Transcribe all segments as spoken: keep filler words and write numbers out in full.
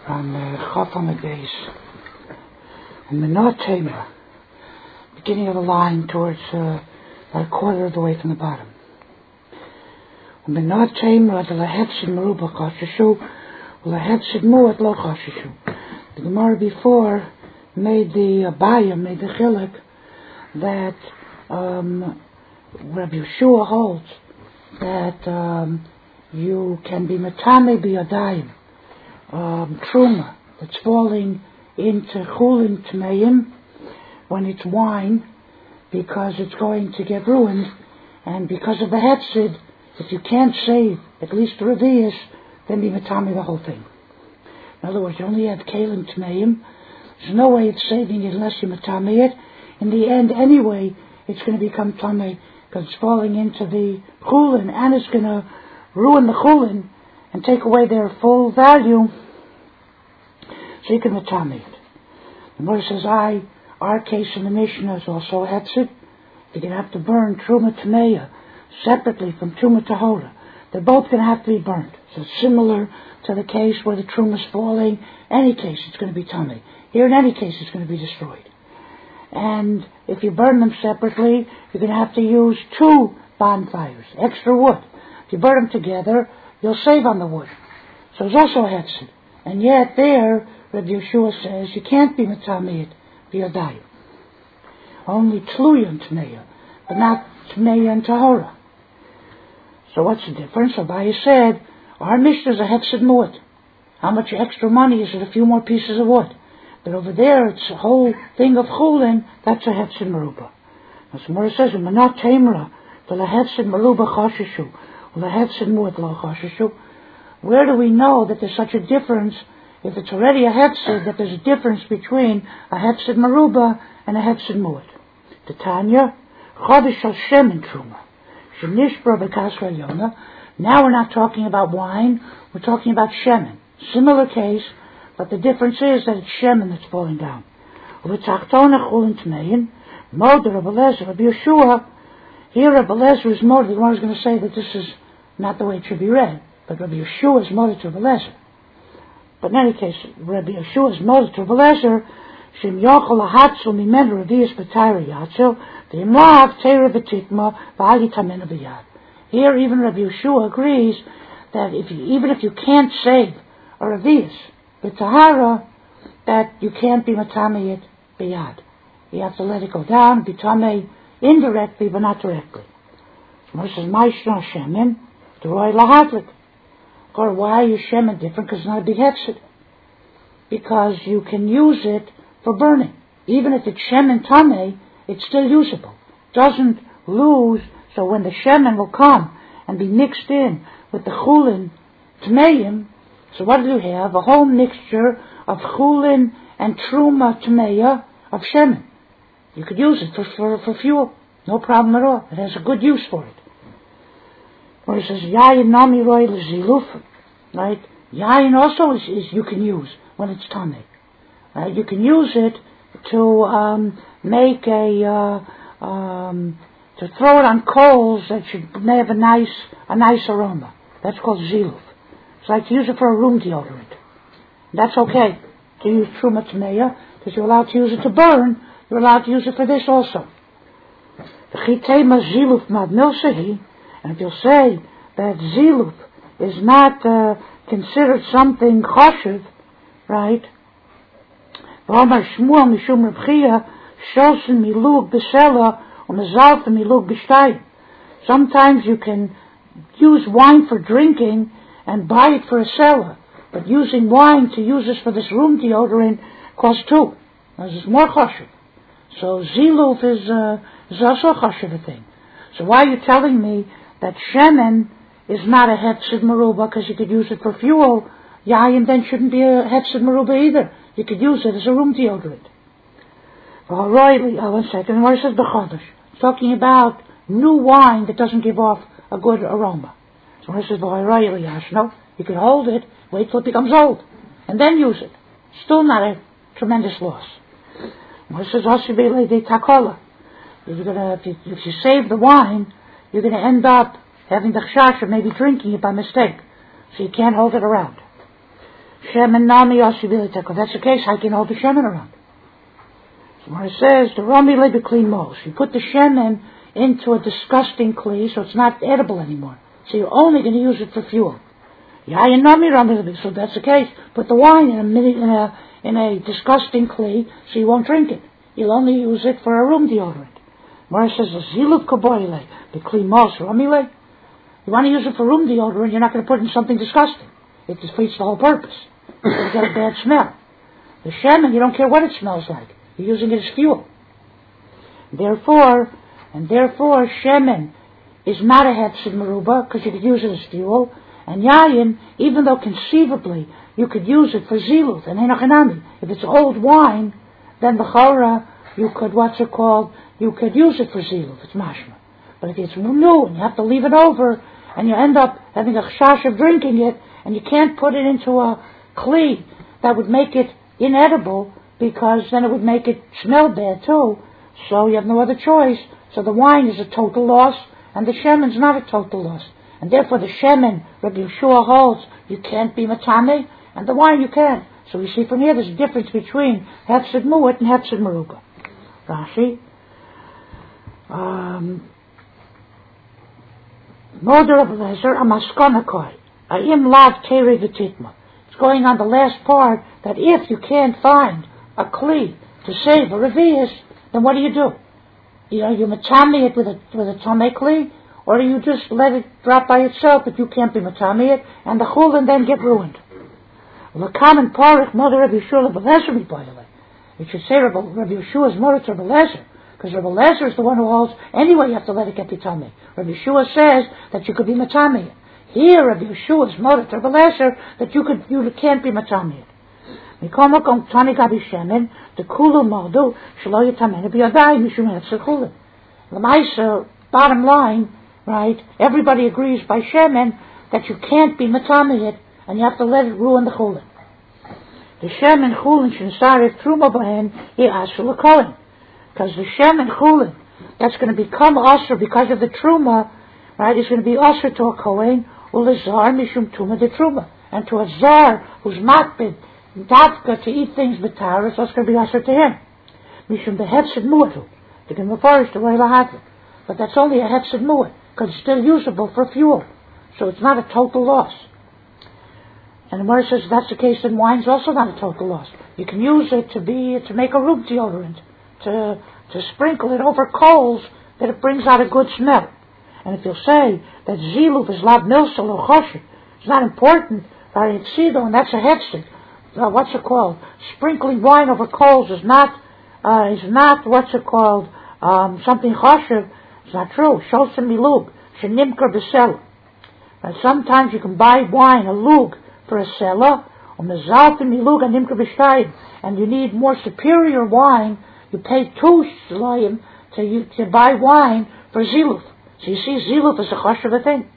from uh, Chaf Amud Beis, and Menot Tamra, beginning of the line towards uh, about a quarter of the way from the bottom. Menot Tamra de lahefsid meruba chashishu, lahefsid muat lo chashishu. The Gemara before made the abaya, made the chilek that um, Rabbi Yeshua holds that um, you can be matame biyadayim, um, truma that's falling into chulin tmeim when it's wine, because it's going to get ruined, and because of the hefsid, if you can't save at least the revius, then be matame the whole thing. In other words, you only have kalim tmeim. There's no way of saving it unless you matame it. In the end, anyway, it's going to become tamei because it's falling into the chulin, and it's going to ruin the chulin and take away their full value. So you can matame it. The Gemara says, "I our case in the Mishnah is also hefsid. You're going to have to burn truma tameya separately from truma tahora. They're both going to have to be burnt. So it's similar to the case where the truma is falling. Any case, it's going to be tamei. Here, in any case, it's going to be destroyed. And if you burn them separately, you're going to have to use two bonfires, extra wood. If you burn them together, you'll save on the wood. So it's also hefsid. And yet there, Rabbi Yeshua says, you can't be matamei biyadayim. Only tluya tmeya, but not tmeya and tahora. So what's the difference? Abaya said, our Mishnah is a hefsid muat. How much extra money is it? A few more pieces of wood. But over there, it's a whole thing of chulin. That's a hefsid meruba. As the Gemara says, "Menot tamra the lahefsid meruba chashishu, lahefsid muat lo chashishu." Where do we know that there's such a difference? If it's already a hefsid, that there's a difference between a hefsid meruba and a hefsid muat. The Tanya, chodesh al shemen truma, shenishbra b'kasra yona. Now we're not talking about wine, we're talking about shemen. Similar case, but the difference is that it's shemen that's falling down. V'tachtona chulin tmein, moder Rabbi Eliezer, Rabbi Yeshua. Here Rabbi Eliezer is moder. The Gemara is going to say that this is not the way it should be read, but Rabbi Yeshua is moder to Rabbi Eliezer. But in any case, Rabbi Yeshua is moder to Rabbi Eliezer. Shem yochel ahatzel mimen revius b'tayra yatzel, v'imlav teira v'tikma v'ali tamena b'yad. Here even Rabbi Yeshua agrees that if you, even if you can't save a revius, the tahara, that you can't be matamei it biyad. You have to let it go down, be tamei indirectly, but not directly. Gemara says, "Ma'ishna shemen, d'roi lahadlik." Or why is shemen different? Because it's not a big hefsid. Because you can use it for burning. Even if it's shemen tamei, it's still usable. Doesn't lose. So when the shemen will come and be mixed in with the chulin tmeim, so what do you have? A whole mixture of chulin and truma tmeya of shemen. You could use it for, for, for fuel. No problem at all. It has a good use for it. Where it says, yayin nami roi l'ziluf. Right? Yayin also is, is you can use when it's tamei. Right? You can use it to um, make a, uh, um, to throw it on coals that should may have a nice, a nice aroma. That's called ziluf. It's like to use it for a room deodorant. That's okay to use truma tameya, because you're allowed to use it to burn. You're allowed to use it for this also. The chitema ziluf mad milsehi, and if you'll say that ziluf is not uh, considered something choshev, right? V'amar Shmuel mishum Reb Chia shosen milug b'sela u'mezalta milug b'shtayim. Sometimes you can use wine for drinking and buy it for a seller, but using wine to use this for this room deodorant costs two. This is more choshev. So ziluf is, uh, is also a choshev thing. So why are you telling me that shemen is not a hefsid meruba because you could use it for fuel? Yayin then shouldn't be a hefsid meruba either. You could use it as a room deodorant. Oh, one second. Where it says b'chodesh, it's talking about new wine that doesn't give off a good aroma. So when it says v'hoyroi yashno, you can hold it, wait till it becomes old, and then use it. Still not a tremendous loss. When it says osibele de takola, you're gonna if you, if you save the wine, you're gonna end up having the chashash of maybe drinking it by mistake, so you can't hold it around. Shemen nami osibiliteko. If that's the case, I can hold the shemen around. So when it says, the rami lebe kli mos, you put the shemen into a disgusting kli, so it's not edible anymore. So you're only going to use it for fuel. Yayin nami rami lebe, so if that's the case, put the wine in a, in a, in a disgusting kli, so you won't drink it. You'll only use it for a room deodorant. Mara says, ziluv kaboyle, the kli mos rami lebe. You want to use it for room deodorant, you're not going to put it in something disgusting. It defeats the whole purpose. You're going to get a bad smell. The shemen, you don't care what it smells like. You're using it as fuel. Therefore, and therefore, shemen is not a hefsid meruba, because you could use it as fuel. And yayin, even though conceivably you could use it for zilut and henachanami. If it's old wine, then the chora, you could, what's it called, you could use it for zilut. It's mashma. But if it's new and you have to leave it over, and you end up having a chash of drinking it, and you can't put it into a kli that would make it inedible, because then it would make it smell bad too. So you have no other choice. So the wine is a total loss, and the shemen is not a total loss. And therefore the shemen, Rabbi Yeshua holds, you can't be matame, and the wine you can. So we see from here there's a difference between hefsid mu'at and hefsid meruba. Rashi. Um... Moder of Lezer, a maskonakoi, a im lav teri v'titma. It's going on the last part that if you can't find a kli to save a revius, then what do you do? You know, you matami it with a with a tamei kli, or do you just let it drop by itself, but you can't be matami it, and the chulin then get ruined? Well, the common parich Moder Rabbi Yeshua Lezer, by the way. It should say Rabbi Yeshua's Moder to Rabbi Lezer. Because Rabbi Lezer is the one who holds, anyway you have to let it get matame. Rabbi Yeshua says that you could be matame. Here Rabbi Yeshua is motive to Rabbi Lezer that you could, you can't be matame. Mikomakom tani gabi shemen, the kulu modu, shalo yatamene biyadai, mishum hefzer kulin. The Maisa, bottom line, right, everybody agrees by shemen that you can't be matame it, and you have to let it ruin the chulin. The shemen chulin shinsarif truma bahen, he asul l'kohen. Because the shem and chulin, that's going to become asr because of the truma, right, is going to be asr to a kohen, ulazar mishum tuma de truma. And to a zar who's makbid, dafka, to eat things b'taras, that's going to be asr to him. Mishum the hefsid mu'atu. They can referish to Leila. But that's only a hefsid mu'at, because it's still usable for fuel. So it's not a total loss. And the Gemara says if that's the case, then wine's also not a total loss. You can use it to be, to make a room deodorant. To, to sprinkle it over coals, that it brings out a good smell. And if you'll say that ziluv is lab milsal or choshet, it's not important, and that's a hefsid. Uh, what's it called? Sprinkling wine over coals is not, uh, is not, what's it called, um, something choshet. It's not true. Shosim milug, shenimker b'sela. And sometimes you can buy wine, a lug, for a selah, and you need more superior wine. You pay two shlayim to, to buy wine for ziluf. So you see, ziluf is a chosh of a thing.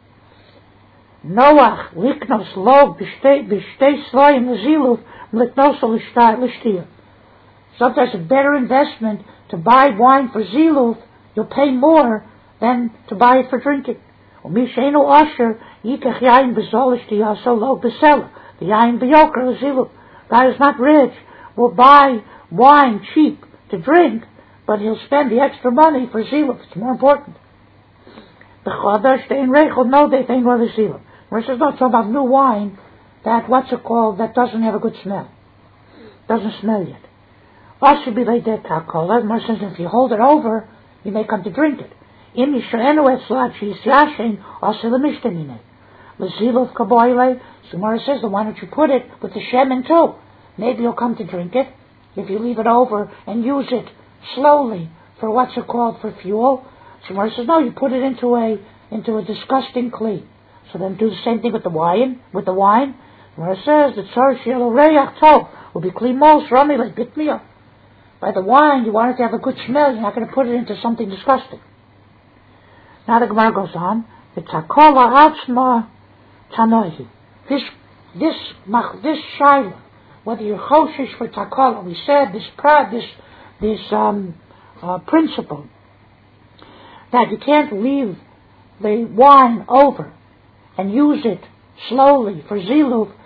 Noach, liknos, log, b'shtei shlayim, ziluf, liknos, l'shtiyah. Sometimes a better investment to buy wine for ziluf, you'll pay more than to buy it for drinking. Umishenu asher, yikach yayin b'zol l'shtiyah, so log b'sela. The yayin b'yoker, ziluf. Guy is not rich, will buy wine cheap to drink, but he'll spend the extra money for ziluf. It's more important. The chadash dein reichel no they ain't rather ziluf. Whereas there's not talking about new wine that what's it called that doesn't have a good smell, doesn't smell yet. Also be like that kakola. More says if you hold it over, you may come to drink it. Im yishaenu etzlat sheis yashin also the mishtamine. The ziluf kaboile. So Gemara says, then why don't you put it with the shemen too? Maybe you'll come to drink it. If you leave it over and use it slowly for what's it called, for fuel. So Gemara says, no, you put it into a into a disgusting kli. So then do the same thing with the wine. With the wine, Gemara says the tzar shelo reyach tov will be kli mos rami like bitmiya. By the wine, you want it to have a good smell. You're not going to put it into something disgusting. Now the Gemara goes on. The takola atzma tanohi. This this this shaila, whether you're choshish for takola, we said this prad, this this um, uh, principle that you can't leave the wine over and use it slowly for ziluf.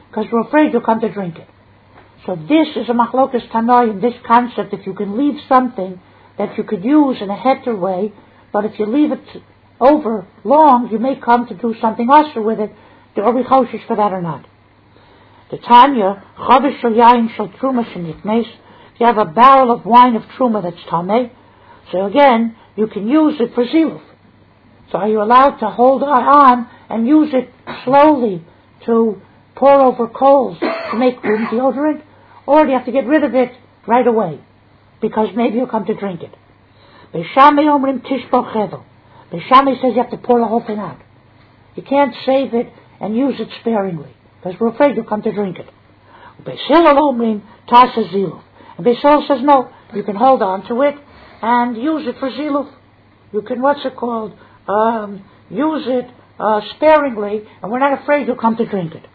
because we're afraid you'll come to drink it. So this is a machlokas tanoim, this concept, if you can leave something that you could use in a heter way, but if you leave it over long, you may come to do something usher with it. Are we choshish for that or not? The Tanya, chavish shel yain shel truma shenitmes, if you have a barrel of wine of truma that's tameh, so again, you can use it for ziluf. So are you allowed to hold on and use it slowly to pour over coals to make room deodorant? Or do you have to get rid of it right away? Because maybe you'll come to drink it. Beishamei omrim tishbo chevel. Beishamei says you have to pour the whole thing out. You can't save it and use it sparingly, because we're afraid you'll come to drink it. Beisilel omrim tasa ziluf. And Beisilel says no, you can hold on to it and use it for ziluf. You can, what's it called, um, use it uh, sparingly, and we're not afraid you'll come to drink it.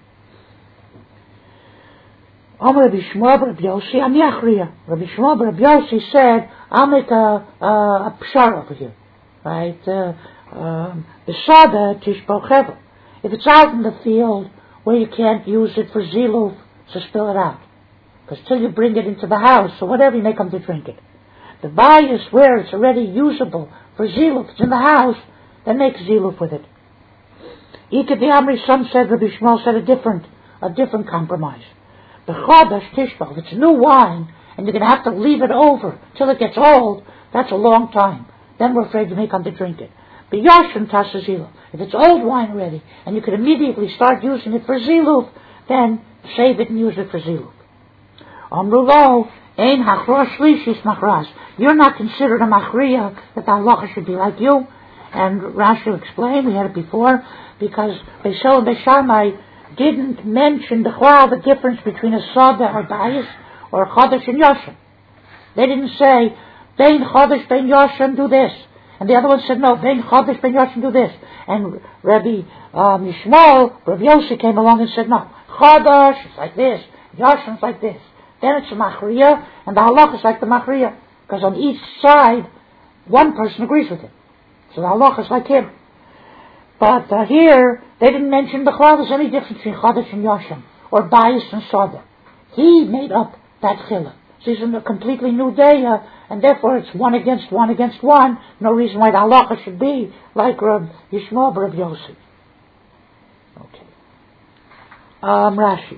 Omer Rabbi Shmuel bar Rabbi Yossi, Ani Achriya. Rabbi Shmuel bar Rabbi Yossi said, I'll make a, a, a pshar over here. Right? Uh, um, Besada tishbo chevel. If it's out in the field where you can't use it for ziluf, so spill it out. Because till you bring it into the house, or whatever, you may come to drink it. The bias where it's already usable for ziluf, it's in the house, then make ziluf with it. Ika the Amri, some said, Rabbi Shmuel said a different, a different compromise. The chodash tishbal, if it's new wine, and you're going to have to leave it over till it gets old, that's a long time. Then we're afraid you may come to drink it. But yashin tasa ziluf, if it's old wine already, and you can immediately start using it for ziluf, then save it and use it for ziluf. Amru lo, ein hachrosh shlishis machras. You're not considered a machriya that the halacha should be like you. And Rashi explained, we had it before, because Beisel and Beishamai didn't mention the chwal, the difference between a soda or bias or a chodesh and yoshem. They didn't say, bein chodesh, bein yoshem, do this. And the other one said, no, bein chodesh, bein yoshem, do this. And Rabbi um, Yishmael, Rabbi Yossi came along and said, no, chodesh is like this, yoshem is like this. Then it's a machriya, and the halacha is like the machriya. Because on each side, one person agrees with it. So the halacha is like him. But uh, here, they didn't mention the chal. There's any difference between chodesh and yoshem, or bias and soda. He made up that chila. So he's in a completely new day, uh, and therefore it's one against one against one. No reason why the halacha should be like Rab Yishmael Rab Yossi. Okay. Um, Rashi.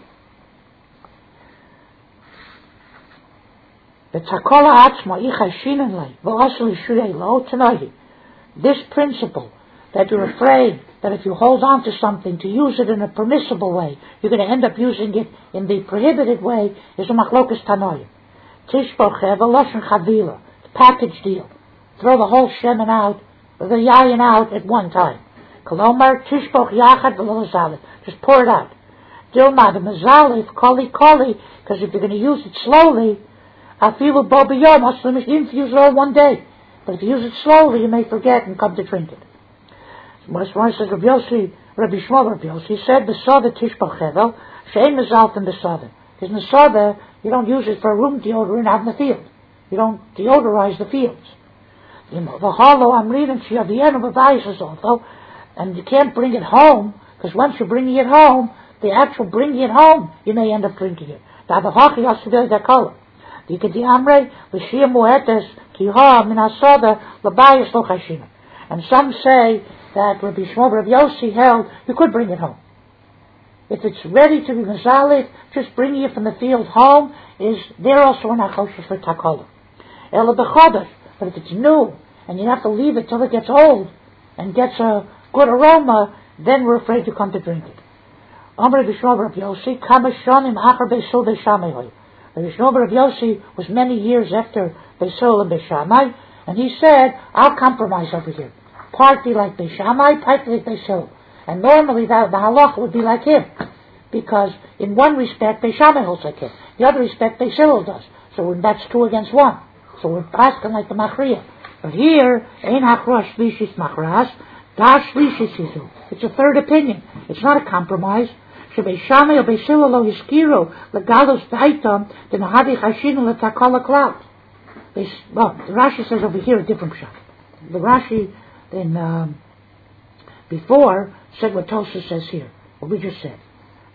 This principle that you're afraid that if you hold on to something to use it in a permissible way, you're going to end up using it in the prohibited way, is a machlokas tanoim. Tishbo chevel loshen chavila, package deal. Throw the whole shemen out, or the yayin out at one time. Kolomar tishbo yachad v'lo zalit. Just pour it out. Dilma the mazalif koli koli, because if you're going to use it slowly, afilu bo b'yom, Muslim infuse it all one day. But if you use it slowly, you may forget and come to drink it. One says, Rabbi Yossi, Rabbi Shmuel Rabbi Yossi said, Besada tishbal chevel, she'en mezalt in besada. Because in besada, you don't use it for a room deodorant out in the field. You don't deodorize the fields. V'halo amrin she'avienu b'bayis also, and you can't bring it home, because once you're bringing it home, the actual bringing it home, you may end up drinking it. Da'avachachi yasudei dakala. Dikadi amrei, l'shia mu'etes, ki ha min asada, l'bayis lo chashina. And some say that Rabbi Shmuel Rabbi Yossi held, you could bring it home. If it's ready to be mazalit, just bringing it from the field home is, they're also an achoshes for takala. Ela b'chodesh, but if it's new, and you have to leave it till it gets old, and gets a good aroma, then we're afraid to come to drink it. Amr Rabbi Shmuel Rabbi Yossi, kama shonim achar beisol beishamai. Rabbi Shmuel Rabbi Yossi was many years after Beisol and Beishamai, and he said, I'll compromise over here. Partly like Beishamai, partly like Beisol. And normally that, the halacha would be like him. Because in one respect, Beishamai holds like him. The other respect, Beisol does. So that's two against one. So we're asking like the Machriya. But here, Ein Hakra Shlishis Machras, Da Shlishis Yizu. It's a third opinion. It's not a compromise. Beishamai or Beisol lo hiskiro, legalos daitam, then hadi chashinu letakala cloud. Well, the Rashi says over here a different shot. The Rashi then um, before said what Tosha says here, what we just said.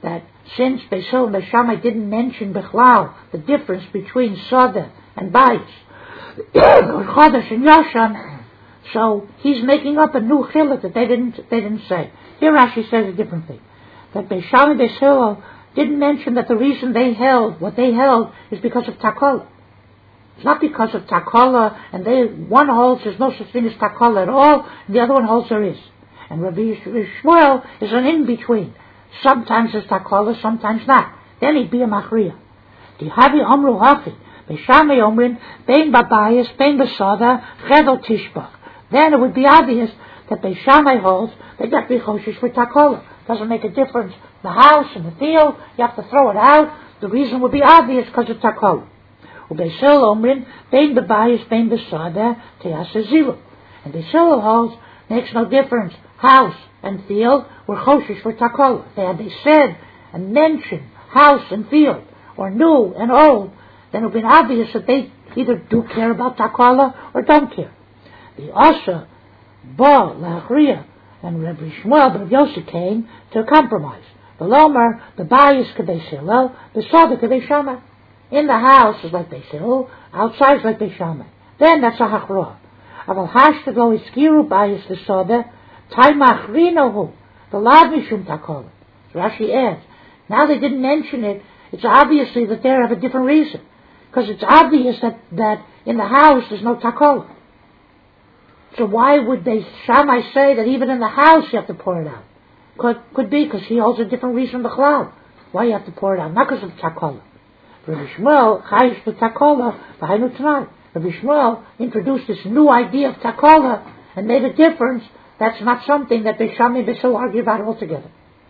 that since Beis Hillel and Beis Shammai didn't mention Bechlal, the difference between Soda and Bayis, or Chodesh and Yashan, so he's making up a new chiluk that they didn't they didn't say. Here Rashi says a different thing. That Beis Shammai and Beis Hillel didn't mention that the reason they held what they held is because of Takala. It's not because of Takala, and they one holds there's no such thing as Takala at all, and the other one holds there is. And Rabbi Shmuel is an in-between. Sometimes there's Takala, sometimes not. Then he'd be a Machriya. Dihavi Omru Hafi, Beis Shammai Omrin, Bein Babayis, Bein Basada, Chedel Tishbach. Then it would be obvious that Beis Shammai holds that you have to be Choshish for Takala. Doesn't make a difference. The house and the field, you have to throw it out. The reason would be obvious because of Takala. Beis Hillel Omrin, Bein Babayis, Bein Basada, Te'asa Zilu. And Beis Hillel holds, makes no difference. House and field were Choshish for Takala. They had they said and mentioned house and field, or new and old, then it would be obvious that they either do care about Takala or don't care. The Asa, Ba, Lachriya, and Rabbi Shmuel, Rabbi Yossi came to a compromise. The Lomer, the Bayis Beis Hillel, the Soda Beis Shammai. In the house is like Beis Hillel, outside is like Beis Shammai. Then that's a Hachra. Aval Hashtaglo Iskiru Bayis the Soda, Tai Machrinohu, the Lav Mishum Takala. Rashi adds, now they didn't mention it, it's obviously that they have a different reason. Because it's obvious that, that in the house there's no Takala. So why would they, Shammai say that even in the house you have to pour it out? Could, could be because he holds a different reason B'chlal. Why you have to pour it out? Not because of Takala. Rabbi Shmuel, Chayish B'Takala, V'hainu Tanai. Rabbi Shmuel introduced this new idea of Takala and made a difference. That's not something that Beis Shammai and Beis Hillel argue about altogether.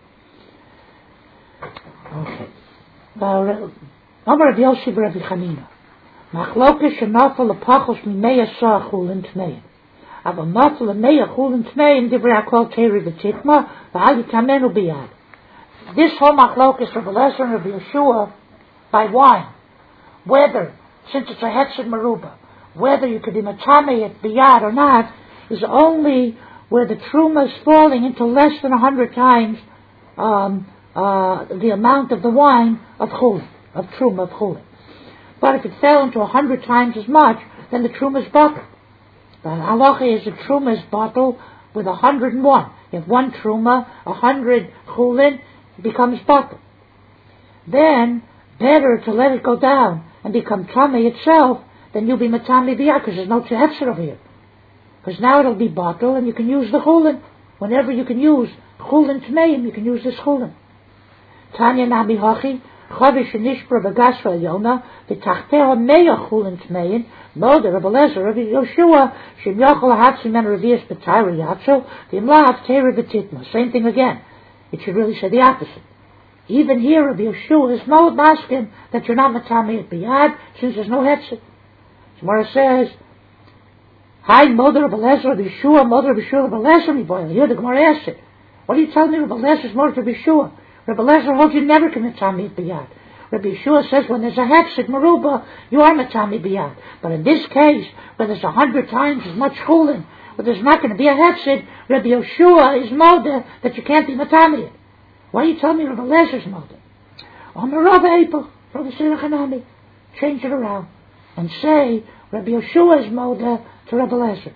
Okay. Now, Amar Rav Yossi Rabbi Chanina. Machlokes shenafel lepachos mimeya sa chulin tmein. Aval nafel lemeya chulin tmein divrei hakol teri v'titma v'al yitamenu biyad. This whole machlokes Rabbi Eliezer and Rabbi Yeshua by wine, whether, since it's a Hetzed Meruba, whether you could be Matame at Biyad or not, is only where the Truma is falling into less than a hundred times um, uh, the amount of the wine of Chulin, of Truma of Chulin. But if it fell into a hundred times as much, then the Truma is bottled. The halacha is the Truma is bottled with a hundred and one. If one Truma, a hundred Chulin, becomes bottled. Then, better to let it go down and become Tame itself than you'll be Matame Biyah, because there's no Tehefzer over here. Because now it'll be bottled and you can use the Chulin. Whenever you can use Chulin Tmeim, you can use this Chulin. Tanya Nabi Hachi, Chavish Nishpra Bagasra Yona, the Tachteha Meya Chulin Tmeim, Moda Rabbi Eliezer, Rabbi Yoshua, Shem Yochel Hatsim and Revius B'Tayra Yatso, the Imlav Teira B'Titma. Same thing again. It should really say the opposite. Even here, Rabbi Yeshua is no baskin that you're not matami at biyad, since there's no hetzit. Gemara says, "Hi, mother of Eliezer, Rabbi Yeshua, mother of Yeshua, Rabbi Eliezer." We boil. Here the Gemara asks it. What are you telling me? Rabbi Eliezer mother of Yeshua. Rabbi Eliezer holds you never can matami at biyad. Rabbi Yeshua says when there's a hetzit meruba, you are matami biyad. But in this case, when there's a hundred times as much chulin, but there's not going to be a hetzit, Rabbi Yeshua is moda that you can't be matami it. Why are you telling me Rabbi Eliezer moda? On the Rabbi Eipel, Rabbi Sirachanami, change it around and say Rabbi Yeshua is moda to Rabbi Eliezer.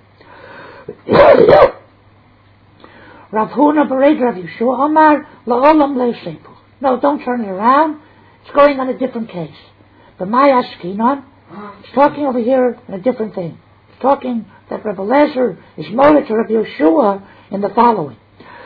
Rav Huna Bered Rabbi Yeshua Amar La'olam Le'Seipu. No, don't turn it around. It's going on a different case. The Maya Skinon, it's talking over here on a different thing. It's talking that Rabbi Eliezer is moda to Rabbi Yeshua in the following.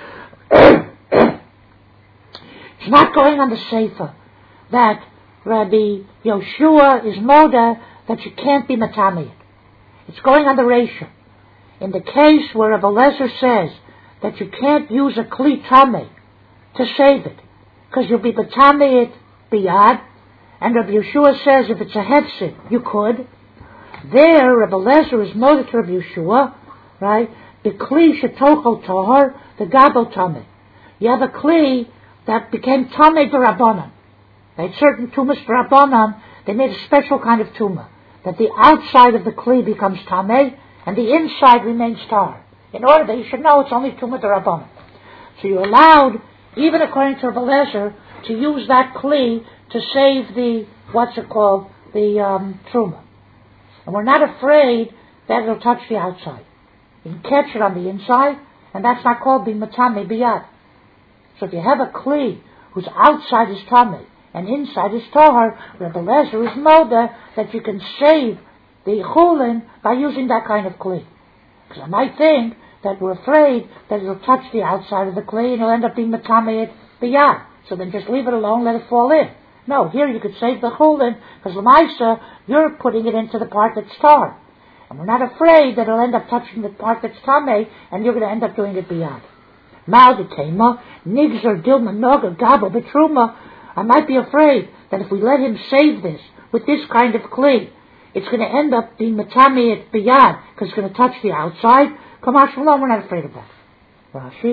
It's not going on the Sefer that Rabbi Yoshua is moda that you can't be matamiyat. It's going on the Reisha. In the case where Rabbi Eliezer says that you can't use a kli tameh to save it, because you'll be matamiyat biyad, and Rabbi Yeshua says if it's a hetzit, you could. There, Rabbi Eliezer is moda to Rabbi Yeshua, right? The kli shetochel tahar, the gabo tameh. You have a kli that became Tameh D'Rabbanan. They had certain tumas D'Rabbanan, they made a special kind of tumah, that the outside of the kli becomes Tameh, and the inside remains tar. In order that you should know it's only tumah D'Rabbanan. So you're allowed, even according to Rabbi Eliezer, to use that kli to save the, what's it called, the um, truma. And we're not afraid that it'll touch the outside. You can catch it on the inside, and that's not called being matame biyad. So if you have a kli whose outside is tamei and inside is tahar, Rebbe Lezer is moda that you can save the chulin by using that kind of kli. Because I might think that we're afraid that it'll touch the outside of the kli and it'll end up being matame biyad. So then just leave it alone, let it fall in. No, here you could save the chulin, because l'maisa, you're putting it into the part that's tar. And we're not afraid that it'll end up touching the part that's tamei, and you're going to end up doing it biyad. Ma'odetema, nigzer dilma noga gabo betruma. I might be afraid that if we let him save this with this kind of kli, it's going to end up being matame biyad, because it's going to touch the outside. Come on, shalom, we're not afraid of that. Rashi.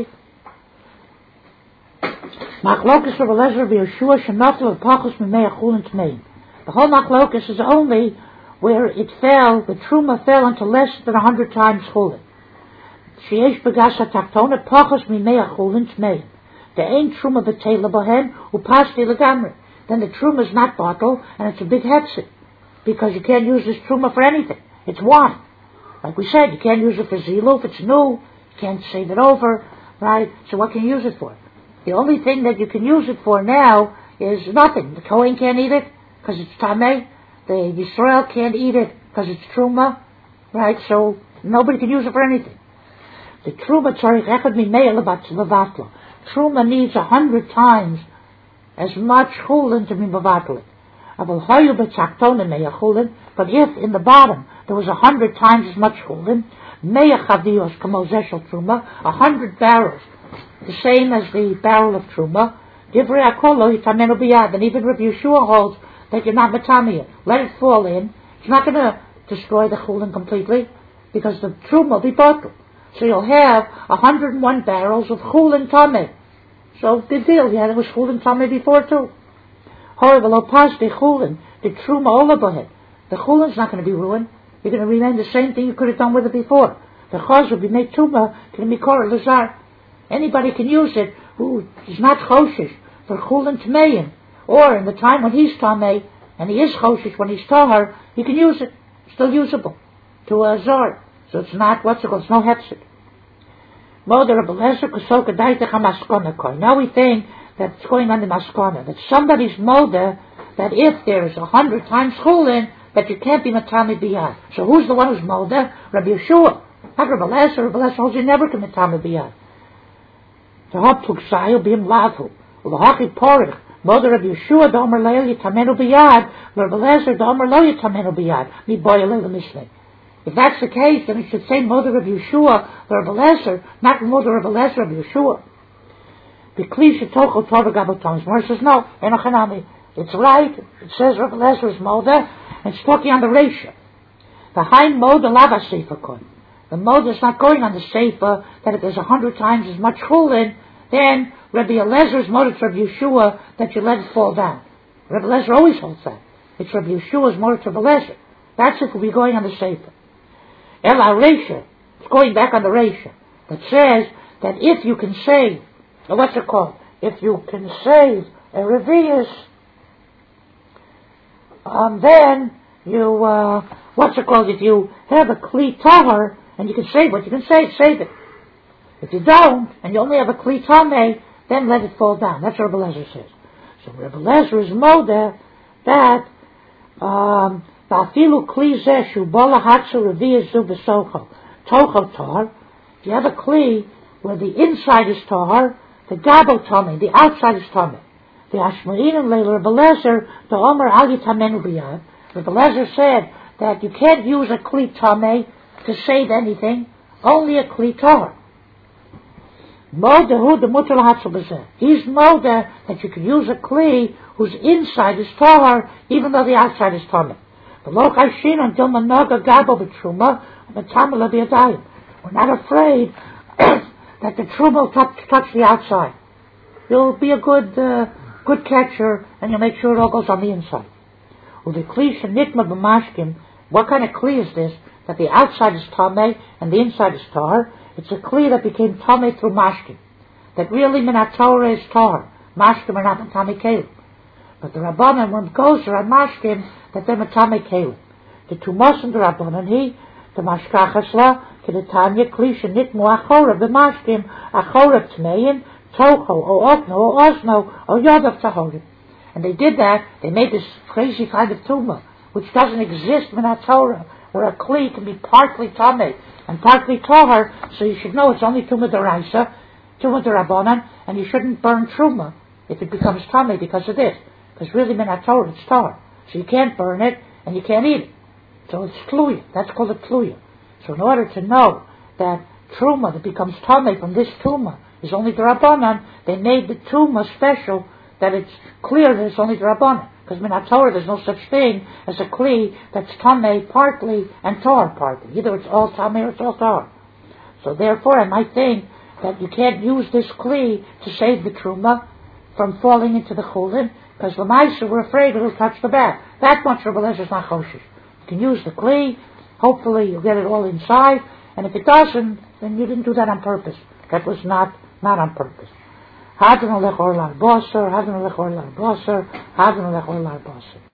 Machlokas of Elazar v'Yeshua shenafel v'pachos mimei chulin tmeim. The whole machlokas is only where it fell, the truma fell into less than a hundred times chulin. Sheyesh begasa taktona pachos mimei chulin tmeim. There ain't truma b'teila bohen upasti legamri. Then the truma is not bottled and it's a big hefset, because you can't use this truma for anything. It's wine. Like we said, you can't use it for zilu if it's new. You can't save it over, right? So what can you use it for? The only thing that you can use it for now is nothing. The Kohen can't eat it because it's tamei. The Yisrael can't eat it because it's truma, right? So nobody can use it for anything. The truma tzarich echad mimei levatlo. Truma needs a hundred times as much chulin to be mevatl. Aval hayu b'tzaktona meya chulin. But if in the bottom there was a hundred times as much chulin, meya chavios kamo zeshel truma, a hundred barrels, the same as the barrel of truma, divrei akolo yitamenu biyad. And even Rabbi Yeshua holds that you're not matamiyah. Let it fall in. It's not going to destroy the chulin completely, because the truma will be bottled. So you'll have one hundred one barrels of chulin tameh. So big deal. Yeah, there was chulin tameh before too. However, lo pas de chulin, the truma olabohet. The chulin's not going to be ruined. You're going to remain the same thing you could have done with it before. The chaz will be made tuma, can be called lazar. Anybody can use it who is not choshish for chulin tmeim, or in the time when he's tamei and he is choshish when he's tahar, he can use it. Still usable to a zar. So it's not what's it called? It's no hefset. Now we think that it's going on the maskana, that somebody's moda, that if there's a hundred times chulin, that you can't be matami biyad. So who's the one who's moda? Rabbi Yeshua. Not Rabbi Lezer. Rabbi Lezer holds you never can matami biyad. The hot tuksayu bim lavu. The haki porich. Moda Rabbi Yeshua domer leil yitamenu biyad. Rabbi Lezer domer lo yitamenu biyad. Mi boyalei l'mishnei. If that's the case, then it should say Moda Rabbi Yeshua, Rabbi Lezer, not Moda Rabbi Lezer, Rabbi Yeshua. The Kli Shetocho Torah Gabotonis. Mor says no, Enochanami. It's right. It says Rabbi Lezer is Moda, and it's talking on the ratio. The high Moda Lava Sefer Koin. The Moda is not going on the Sefer that if there's a hundred times as much chulin, then Rabbi Elazar's Moda to Rabbi Yeshua that you let it fall down. Rabbi Lezer always holds that. It's Rabbi Yeshua's Moda to Rabbi Lezer. That's if we'll be going on the Sefer. El HaReisha, it's going back on the Reisha, that says that if you can save, or what's it called? If you can save a Revius, um, then you, uh, what's it called? If you have a Kli Tahar, and you can save what you can save, save it. If you don't, and you only have a Kli Tameh, then let it fall down. That's what Rebbe Lezer says. So Rebbe Lezer is moda that, um, Ba'afilu kli zeh shu bo lahatzu revi'ah zu b'socho tocho tar. If you have a kli where the inside is tar, the gabo tameh, the outside is tameh. The Ashma'in leil Rebbe Lezer the Omer al yitamenu biyad. Rebbe Lezer said that you can't use a kli tameh to save anything, only a kli tar. Moda hu the mutar lahatzu b'zeh. He's moda that you can use a kli whose inside is tar, even though the outside is tameh. We're not afraid that the truma will touch, touch the outside. You'll be a good uh, good catcher, and you'll make sure it all goes on the inside. What kind of kli is this? That the outside is tameh and the inside is tar. It's a kli that became tameh through mashkin. That really minat Torah is tar. mashkim are not Matame Kelim. But the Rabbanan weren't kosher on mashkim that they're Matame Kelim. The Tumas and the Rabbanan, he, the Mashkachasla, Kedetanya, Klisha, Nitmu, Achora, the Mashkim, Achora, Tmein, Tocho, O Otno, O Osno, O Yodav Tahorim. And they did that, they made this crazy kind of tumah, which doesn't exist in our Torah, where a kli can be partly tameh and partly tahar, so you should know it's only tumah deraisa, tumah derabanan, and you shouldn't burn truma if it becomes tameh because of this. Because really, in our Torah, it's tahar. So you can't burn it, and you can't eat it. So it's tluya. That's called a tluya. So in order to know that truma that becomes tameh from this tumah is only derabanan, they made the tumah special, that it's clear that it's only derabanan. Because in our Torah there's no such thing as a kli that's tameh partly and tar partly. Either it's all tameh or it's all tar. So therefore I might think that you can't use this kli to save the truma from falling into the chulin, because the Lamaisa we're afraid it'll touch the back. That much Rebbe Eliezer is not choshesh. You can use the kli, hopefully you'll get it all inside, and if it doesn't, then you didn't do that on purpose. That was not, not on purpose. Hadron lech or lar basar, hadron lech or lar basar, hadron lech or lar basar.